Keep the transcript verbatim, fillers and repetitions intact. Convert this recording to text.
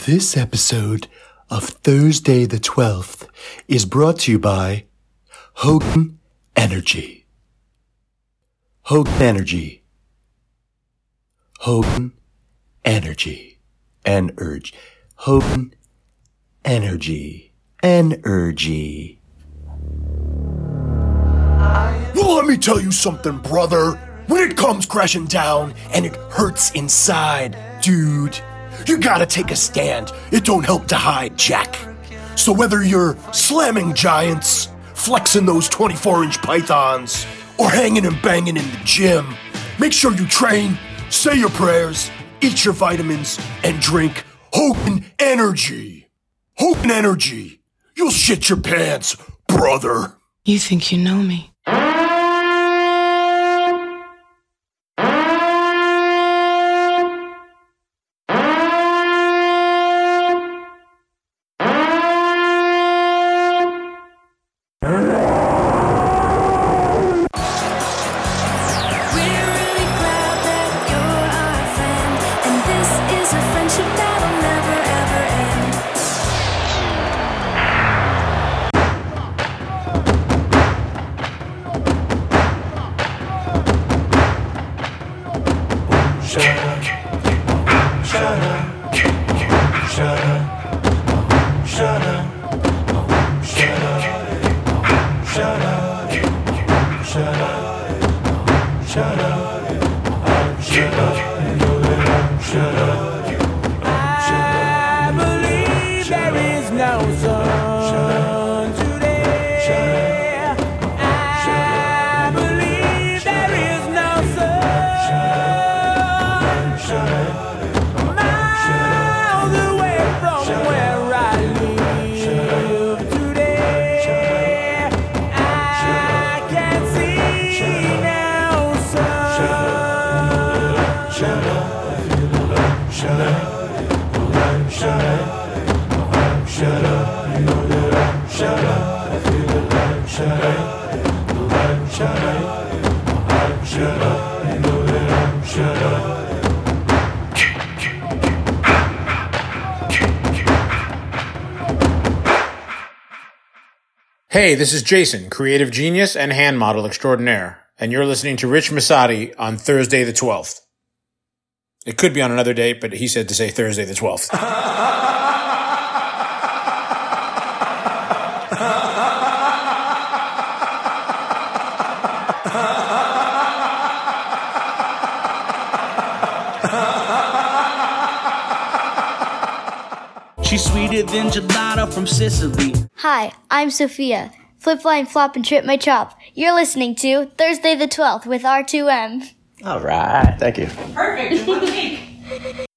This episode of Thursday the twelfth is brought to you by Hogan Energy. Hogan Energy. Hogan Energy. And urge. Hogan Energy. Energy. Well, let me tell you something, brother. When it comes crashing down and it hurts inside, dude, you gotta take a stand. It don't help to hide, Jack. So whether you're slamming giants, flexing those twenty-four inch pythons, or hanging and banging in the gym, make sure you train, say your prayers, eat your vitamins, and drink Hogan Energy. Hogan Energy. You'll shit your pants, brother. You think you know me? Hey, this is Jason, creative genius and hand model extraordinaire, and you're listening to Rich Masadi on Thursday the twelfth. It could be on another date, but he said to say Thursday the twelfth. She's sweeter than gelato from Sicily. Hi, I'm Sophia. Flip, fly, and flop and trip my chop. You're listening to Thursday the twelfth with R two M. All right. Thank you. Perfect. In one week.